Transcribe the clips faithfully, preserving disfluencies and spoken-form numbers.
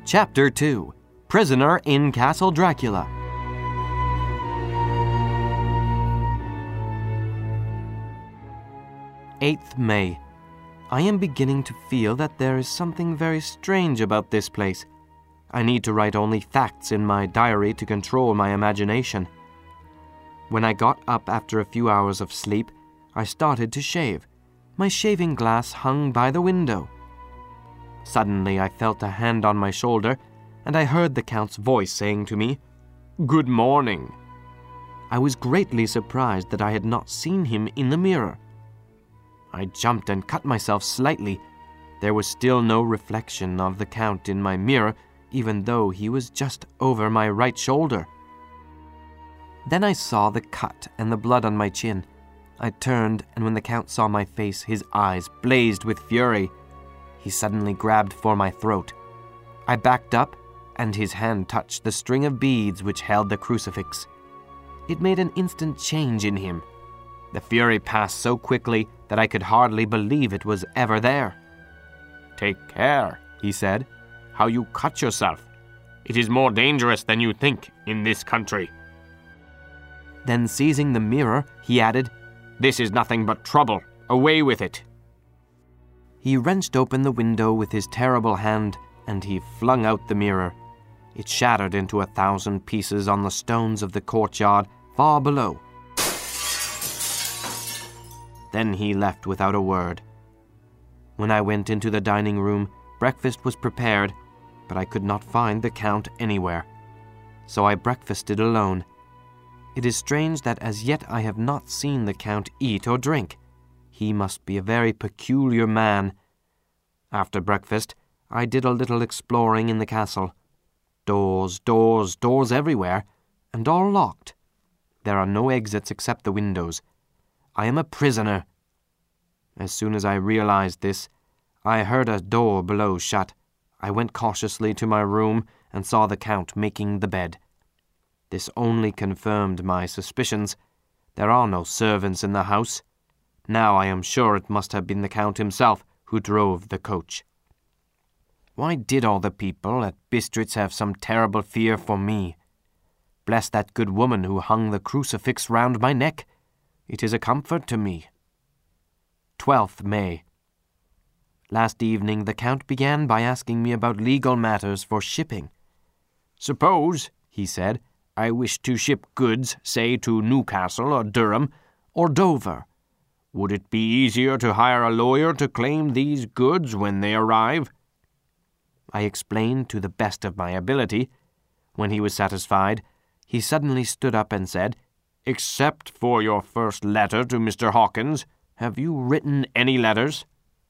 Chapter two. Prisoner in Castle Dracula. eighth May. I am beginning to feel that there is something very strange about this place. I need to write only facts in my diary to control my imagination. When I got up after a few hours of sleep, I started to shave. My shaving glass hung by the window. Suddenly I felt a hand on my shoulder, and I heard the Count's voice saying to me, "Good morning." I was greatly surprised that I had not seen him in the mirror. I jumped and cut myself slightly. There was still no reflection of the Count in my mirror, even though he was just over my right shoulder. Then I saw the cut and the blood on my chin. I turned, and when the Count saw my face, his eyes blazed with fury. He suddenly grabbed for my throat. I backed up, and his hand touched the string of beads which held the crucifix. It made an instant change in him. The fury passed so quickly that I could hardly believe it was ever there. "Take care," he said, "how you cut yourself. It is more dangerous than you think in this country." Then seizing the mirror, he added, "This is nothing but trouble. Away with it." He wrenched open the window with his terrible hand, and he flung out the mirror. It shattered into a thousand pieces on the stones of the courtyard far below. Then he left without a word. When I went into the dining room, breakfast was prepared, but I could not find the Count anywhere. So I breakfasted alone. It is strange that as yet I have not seen the Count eat or drink. He must be a very peculiar man. After breakfast, I did a little exploring in the castle. Doors, doors, doors everywhere, and all locked. There are no exits except the windows. I am a prisoner. As soon as I realized this, I heard a door below shut. I went cautiously to my room and saw the Count making the bed. This only confirmed my suspicions. There are no servants in the house. Now I am sure it must have been the Count himself who drove the coach. Why did all the people at Bistritz have some terrible fear for me? Bless that good woman who hung the crucifix round my neck. It is a comfort to me. twelfth May. Last evening the Count began by asking me about legal matters for shipping. "Suppose," he said, "I wish to ship goods, say, to Newcastle or Durham or Dover. Would it be easier to hire a lawyer to claim these goods when they arrive?" I explained to the best of my ability. When he was satisfied, he suddenly stood up and said, "Except for your first letter to Mister Hawkins, have you written any letters?"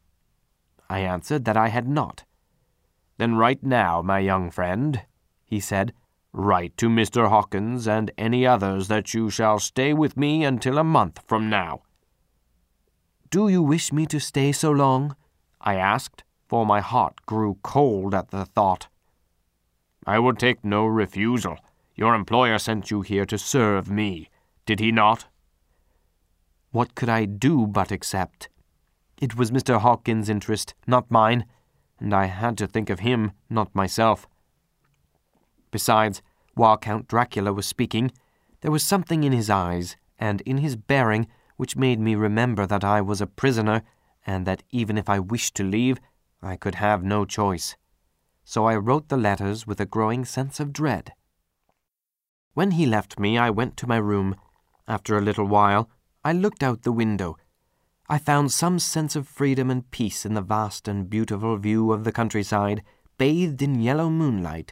I answered that I had not. "Then write now, my young friend," he said. "Write to Mister Hawkins and any others that you shall stay with me until a month from now." "Do you wish me to stay so long?" I asked, for my heart grew cold at the thought. "I will take no refusal. Your employer sent you here to serve me, did he not?" What could I do but accept? It was Mister Hawkins' interest, not mine, and I had to think of him, not myself. Besides, while Count Dracula was speaking, there was something in his eyes and in his bearing which made me remember that I was a prisoner, and that even if I wished to leave, I could have no choice. So I wrote the letters with a growing sense of dread. When he left me, I went to my room. After a little while, I looked out the window. I found some sense of freedom and peace in the vast and beautiful view of the countryside, bathed in yellow moonlight.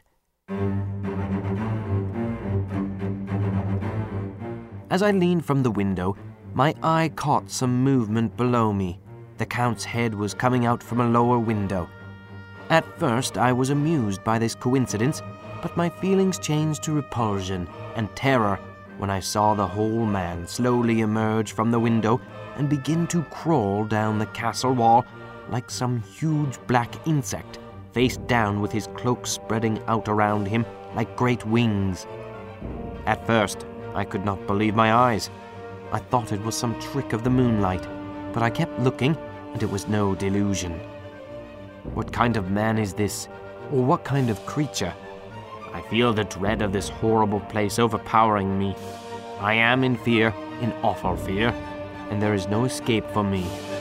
As I leaned from the window, my eye caught some movement below me. The Count's head was coming out from a lower window. At first I was amused by this coincidence, but my feelings changed to repulsion and terror when I saw the whole man slowly emerge from the window and begin to crawl down the castle wall like some huge black insect, face down with his cloak spreading out around him like great wings. At first I could not believe my eyes. I thought it was some trick of the moonlight, but I kept looking, and it was no delusion. What kind of man is this? or what kind of creature. I feel the dread of this horrible place overpowering me. I am in fear, in awful fear, and there is no escape for me.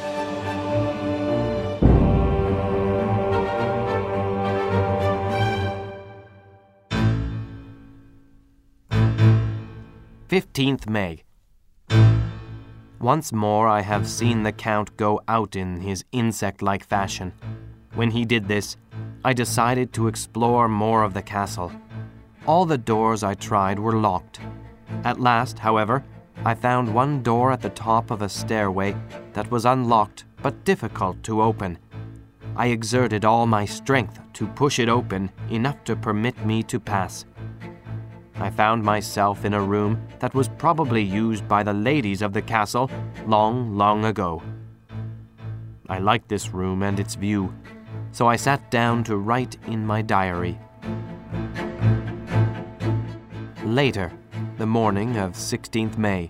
fifteenth May. Once more I have seen the Count go out in his insect-like fashion. When he did this, I decided to explore more of the castle. All the doors I tried were locked. At last, however, I found one door at the top of a stairway that was unlocked but difficult to open. I exerted all my strength to push it open enough to permit me to pass. I found myself in a room that was probably used by the ladies of the castle long, long ago. I liked this room and its view, so I sat down to write in my diary. Later, the morning of sixteenth May.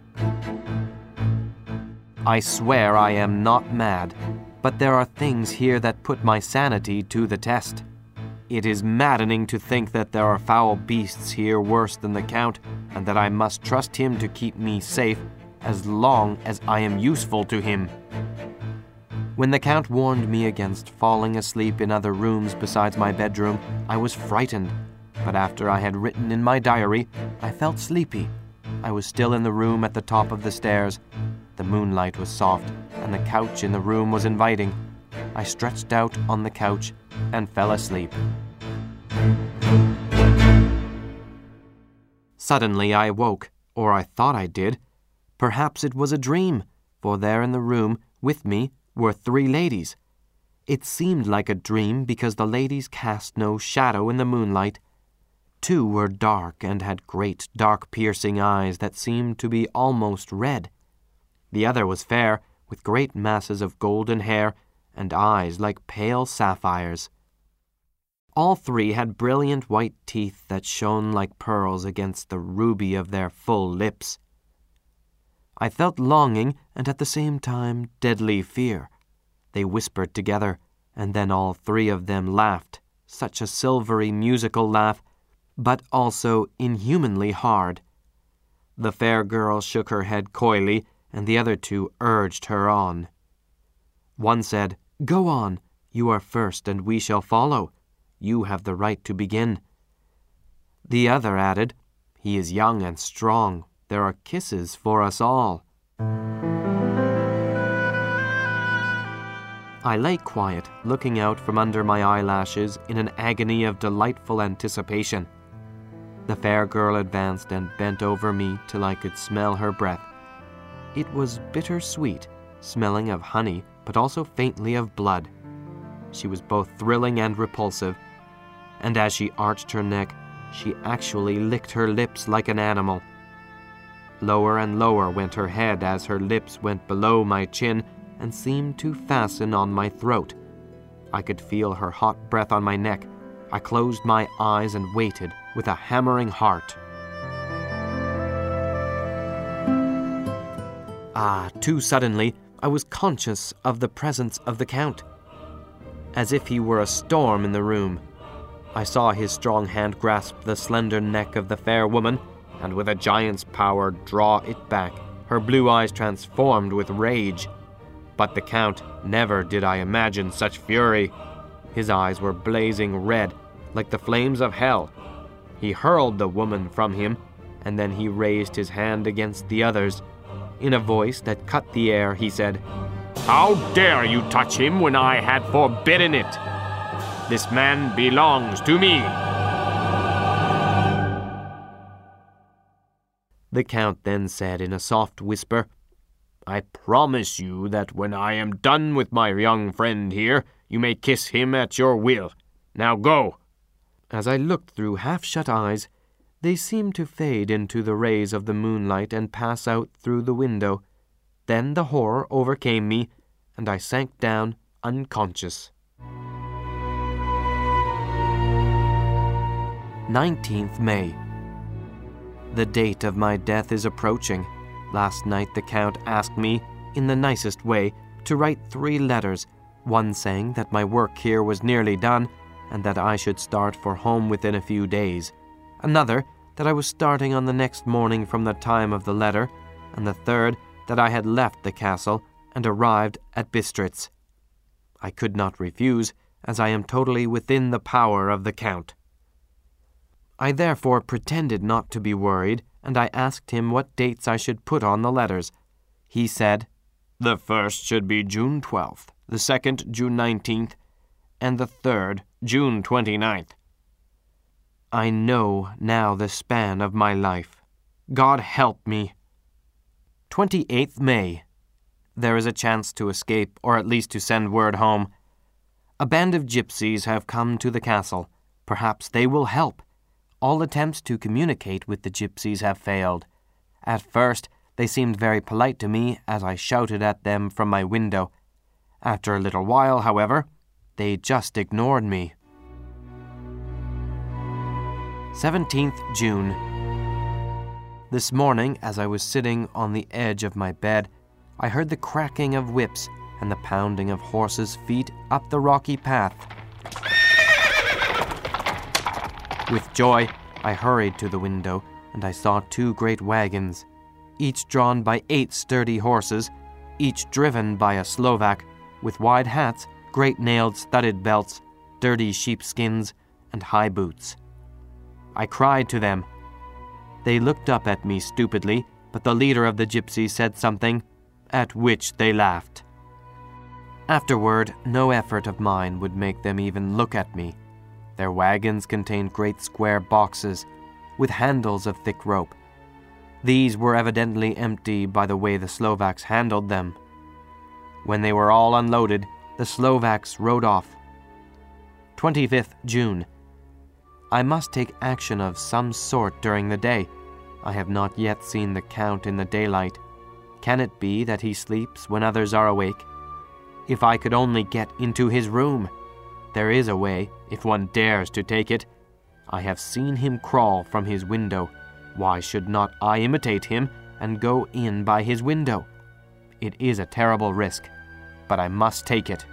I swear I am not mad, but there are things here that put my sanity to the test. It is maddening to think that there are foul beasts here worse than the Count, and that I must trust him to keep me safe as long as I am useful to him. When the Count warned me against falling asleep in other rooms besides my bedroom, I was frightened. But after I had written in my diary, I felt sleepy. I was still in the room at the top of the stairs. The moonlight was soft, and the couch in the room was inviting. I stretched out on the couch and fell asleep. Suddenly I woke, or I thought I did. Perhaps it was a dream, for there in the room with me were three ladies. It seemed like a dream because the ladies cast no shadow in the moonlight. Two were dark and had great, dark, piercing eyes that seemed to be almost red. The other was fair, with great masses of golden hair and eyes like pale sapphires. All three had brilliant white teeth that shone like pearls against the ruby of their full lips. I felt longing and at the same time deadly fear. They whispered together, and then all three of them laughed, such a silvery musical laugh, but also inhumanly hard. The fair girl shook her head coyly, and the other two urged her on. One said, "Go on, you are first and we shall follow. You have the right to begin." The other added, "He is young and strong. There are kisses for us all." I lay quiet, looking out from under my eyelashes in an agony of delightful anticipation. The fair girl advanced and bent over me till I could smell her breath. It was bitter-sweet, smelling of honey, but also faintly of blood. She was both thrilling and repulsive, and as she arched her neck, she actually licked her lips like an animal. Lower and lower went her head as her lips went below my chin and seemed to fasten on my throat. I could feel her hot breath on my neck. I closed my eyes and waited with a hammering heart. Ah, too suddenly, I was conscious of the presence of the Count, as if he were a storm in the room. I saw his strong hand grasp the slender neck of the fair woman, and with a giant's power draw it back, her blue eyes transformed with rage. But the Count, never did I imagine such fury. His eyes were blazing red, like the flames of hell. He hurled the woman from him, and then he raised his hand against the others. In a voice that cut the air, he said, "How dare you touch him when I had forbidden it? This man belongs to me." The Count then said in a soft whisper, "I promise you that when I am done with my young friend here, you may kiss him at your will. Now go." As I looked through half-shut eyes, they seemed to fade into the rays of the moonlight and pass out through the window. Then the horror overcame me, and I sank down unconscious. nineteenth May. The date of my death is approaching. Last night the Count asked me, in the nicest way, to write three letters, one saying that my work here was nearly done, and that I should start for home within a few days. Another, that I was starting on the next morning from the time of the letter, and the third, that I had left the castle and arrived at Bistritz. I could not refuse, as I am totally within the power of the Count. I therefore pretended not to be worried, and I asked him what dates I should put on the letters. He said, "The first should be June twelfth, the second June nineteenth, and the third June twenty-ninth. I know now the span of my life. God help me. twenty-eighth May. There is a chance to escape, or at least to send word home. A band of gypsies have come to the castle. Perhaps they will help. All attempts to communicate with the gypsies have failed. At first, they seemed very polite to me as I shouted at them from my window. After a little while, however, they just ignored me. seventeenth June. This morning, as I was sitting on the edge of my bed, I heard the cracking of whips and the pounding of horses' feet up the rocky path. With joy, I hurried to the window, and I saw two great wagons, each drawn by eight sturdy horses, each driven by a Slovak, with wide hats, great nailed studded belts, dirty sheepskins, and high boots. I cried to them. They looked up at me stupidly, but the leader of the gypsies said something, at which they laughed. Afterward, no effort of mine would make them even look at me. Their wagons contained great square boxes, with handles of thick rope. These were evidently empty by the way the Slovaks handled them. When they were all unloaded, the Slovaks rode off. twenty-fifth June. I must take action of some sort during the day. I have not yet seen the Count in the daylight. Can it be that he sleeps when others are awake? If I could only get into his room! There is a way, if one dares to take it. I have seen him crawl from his window. Why should not I imitate him and go in by his window? It is a terrible risk, but I must take it.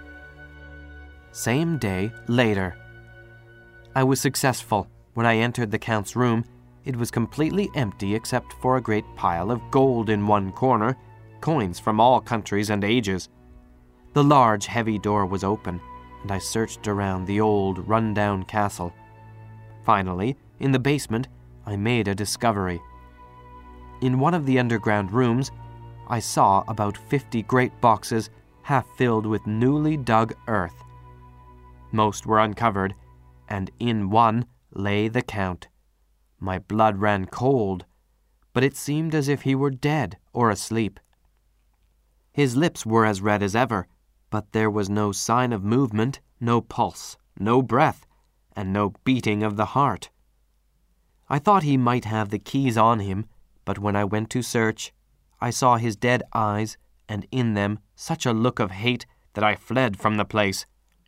Same day, later. I was successful. When I entered the Count's room, it was completely empty except for a great pile of gold in one corner, coins from all countries and ages. The large, heavy door was open, and I searched around the old, run-down castle. Finally, in the basement, I made a discovery. In one of the underground rooms, I saw about fifty great boxes half filled with newly dug earth. Most were uncovered, and in one lay the Count. My blood ran cold, but it seemed as if he were dead or asleep. His lips were as red as ever, but there was no sign of movement, no pulse, no breath, and no beating of the heart. I thought he might have the keys on him, but when I went to search, I saw his dead eyes, and in them such a look of hate that I fled from the place.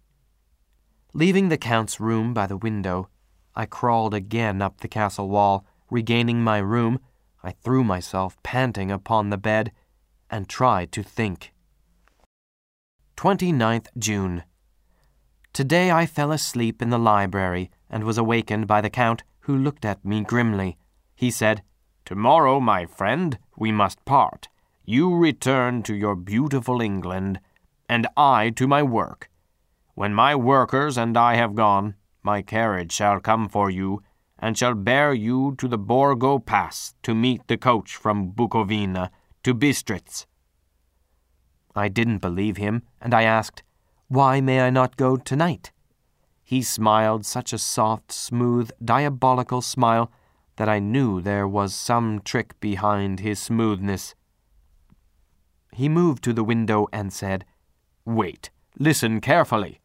Leaving the Count's room by the window, I crawled again up the castle wall. Regaining my room, I threw myself panting upon the bed and tried to think. twenty-ninth June. Today I fell asleep in the library and was awakened by the Count, who looked at me grimly. He said, "Tomorrow, my friend, we must part. You return to your beautiful England, and I to my work. When my workers and I have gone, my carriage shall come for you, and shall bear you to the Borgo Pass to meet the coach from Bukovina to Bistritz." I didn't believe him, and I asked, "Why may I not go tonight?" He smiled such a soft, smooth, diabolical smile that I knew there was some trick behind his smoothness. He moved to the window and said, "Wait, listen carefully."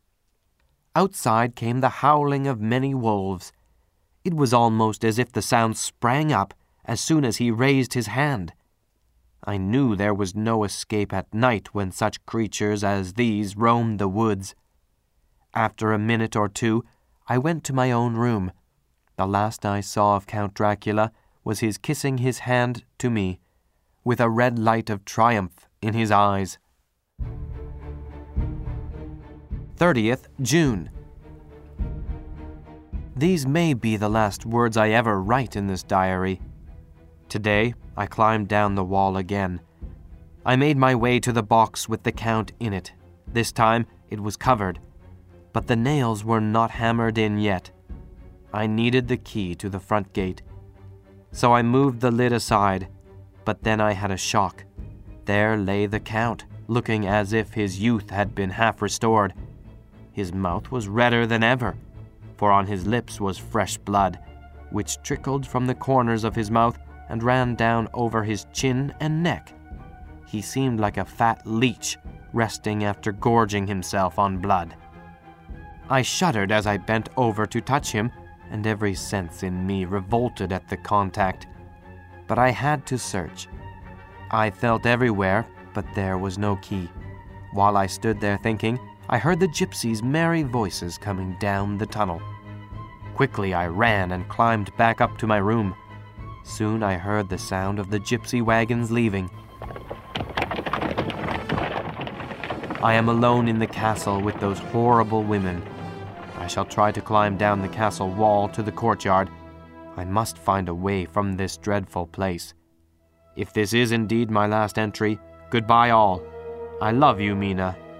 Outside came the howling of many wolves. It was almost as if the sound sprang up as soon as he raised his hand. I knew there was no escape at night when such creatures as these roamed the woods. After a minute or two, I went to my own room. The last I saw of Count Dracula was his kissing his hand to me, with a red light of triumph in his eyes. thirtieth June. These may be the last words I ever write in this diary. Today, I climbed down the wall again. I made my way to the box with the Count in it. This time, it was covered, but the nails were not hammered in yet. I needed the key to the front gate. So I moved the lid aside, but then I had a shock. There lay the Count, looking as if his youth had been half restored. His mouth was redder than ever, for on his lips was fresh blood, which trickled from the corners of his mouth and ran down over his chin and neck. He seemed like a fat leech, resting after gorging himself on blood. I shuddered as I bent over to touch him, and every sense in me revolted at the contact. But I had to search. I felt everywhere, but there was no key. While I stood there thinking, I heard the gypsies' merry voices coming down the tunnel. Quickly I ran and climbed back up to my room. Soon I heard the sound of the gypsy wagons leaving. I am alone in the castle with those horrible women. I shall try to climb down the castle wall to the courtyard. I must find a way from this dreadful place. If this is indeed my last entry, goodbye all. I love you, Mina.